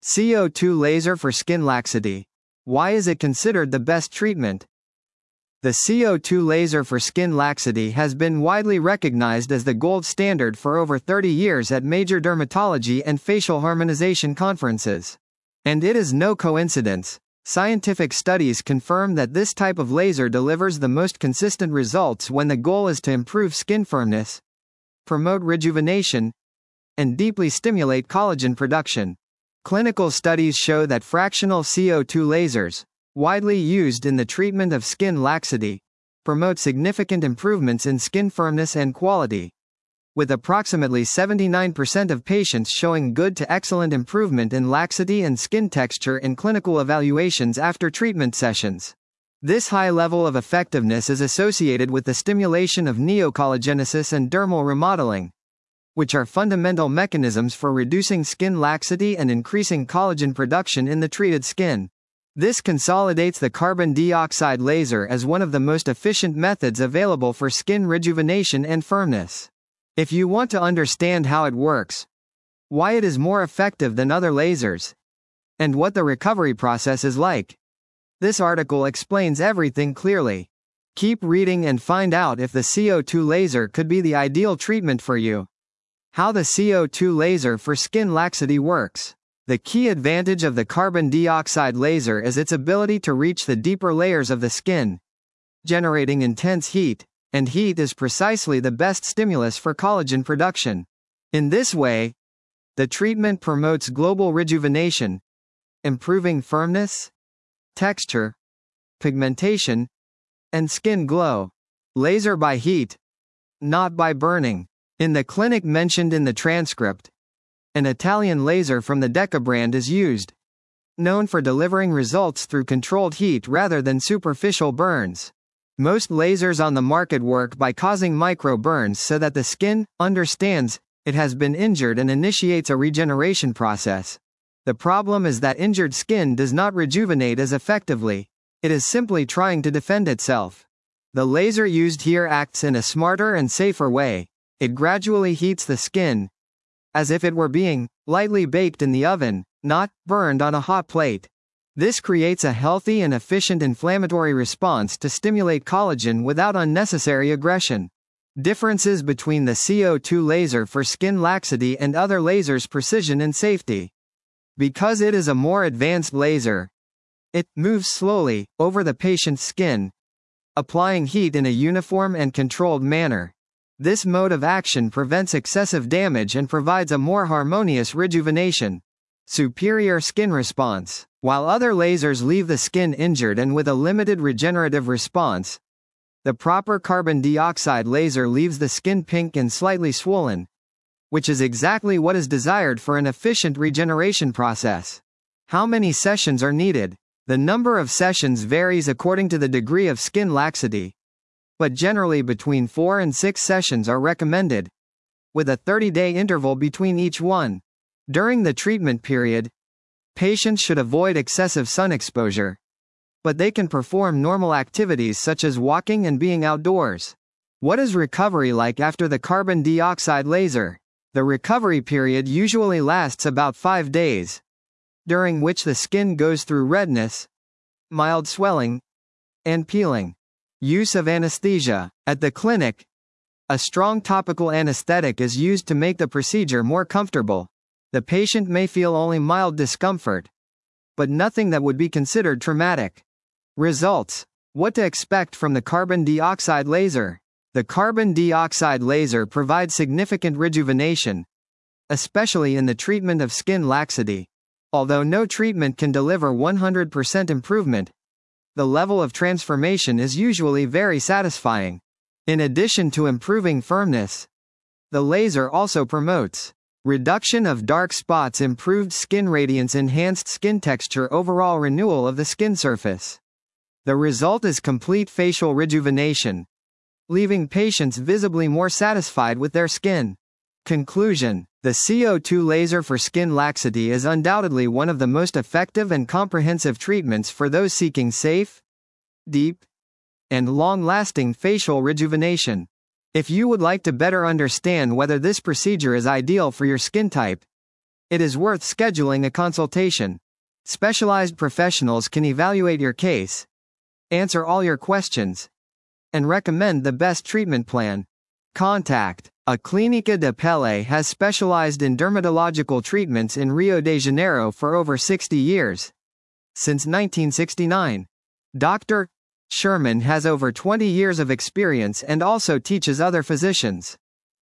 CO2 laser for skin laxity. Why is it considered the best treatment? The CO2 laser for skin laxity has been widely recognized as the gold standard for over 30 years at major dermatology and facial harmonization conferences. And it is no coincidence. Scientific studies confirm that this type of laser delivers the most consistent results when the goal is to improve skin firmness, promote rejuvenation, and deeply stimulate collagen production. Clinical studies show that fractional CO2 lasers, widely used in the treatment of skin laxity, promote significant improvements in skin firmness and quality, with approximately 79% of patients showing good to excellent improvement in laxity and skin texture in clinical evaluations after treatment sessions. This high level of effectiveness is associated with the stimulation of neocollagenesis and dermal remodeling, which are fundamental mechanisms for reducing skin laxity and increasing collagen production in the treated skin. This consolidates the carbon dioxide laser as one of the most efficient methods available for skin rejuvenation and firmness. If you want to understand how it works, why it is more effective than other lasers, and what the recovery process is like, this article explains everything clearly. Keep reading and find out if the CO2 laser could be the ideal treatment for you. How the CO2 laser for skin laxity works. The key advantage of the carbon dioxide laser is its ability to reach the deeper layers of the skin, generating intense heat, and heat is precisely the best stimulus for collagen production. In this way, the treatment promotes global rejuvenation, improving firmness, texture, pigmentation, and skin glow. Laser by heat, not by burning. In the clinic mentioned in the transcript, an Italian laser from the Deca brand is used, known for delivering results through controlled heat rather than superficial burns. Most lasers on the market work by causing micro burns so that the skin understands it has been injured and initiates a regeneration process. The problem is that injured skin does not rejuvenate as effectively. It is simply trying to defend itself. The laser used here acts in a smarter and safer way. It gradually heats the skin, as if it were being lightly baked in the oven, not burned on a hot plate. This creates a healthy and efficient inflammatory response to stimulate collagen without unnecessary aggression. Differences between the CO2 laser for skin laxity and other lasers' precision and safety. Because it is a more advanced laser, it moves slowly over the patient's skin, applying heat in a uniform and controlled manner. This mode of action prevents excessive damage and provides a more harmonious rejuvenation. Superior skin response. While other lasers leave the skin injured and with a limited regenerative response, the proper carbon dioxide laser leaves the skin pink and slightly swollen, which is exactly what is desired for an efficient regeneration process. How many sessions are needed? The number of sessions varies according to the degree of skin laxity, but generally between 4 and 6 sessions are recommended, with a 30-day interval between each one. During the treatment period, patients should avoid excessive sun exposure, but they can perform normal activities such as walking and being outdoors. What is recovery like after the carbon dioxide laser? The recovery period usually lasts about 5 days, during which the skin goes through redness, mild swelling, and peeling. Use of anesthesia. At the clinic, a strong topical anesthetic is used to make the procedure more comfortable. The patient may feel only mild discomfort, but nothing that would be considered traumatic. Results. What to expect from the carbon dioxide laser? The carbon dioxide laser provides significant rejuvenation, especially in the treatment of skin laxity. Although no treatment can deliver 100% improvement, the level of transformation is usually very satisfying. In addition to improving firmness, the laser also promotes reduction of dark spots, improved skin radiance, enhanced skin texture, overall renewal of the skin surface. The result is complete facial rejuvenation, leaving patients visibly more satisfied with their skin. Conclusion. The CO2 laser for skin laxity is undoubtedly one of the most effective and comprehensive treatments for those seeking safe, deep, and long-lasting facial rejuvenation. If you would like to better understand whether this procedure is ideal for your skin type, It is worth scheduling a consultation. Specialized professionals can evaluate your case, answer all your questions, and recommend the best treatment plan. Contact. A Clínica de Pele has specialized in dermatological treatments in Rio de Janeiro for over 60 years. Since 1969. Dr. Sherman has over 20 years of experience and also teaches other physicians.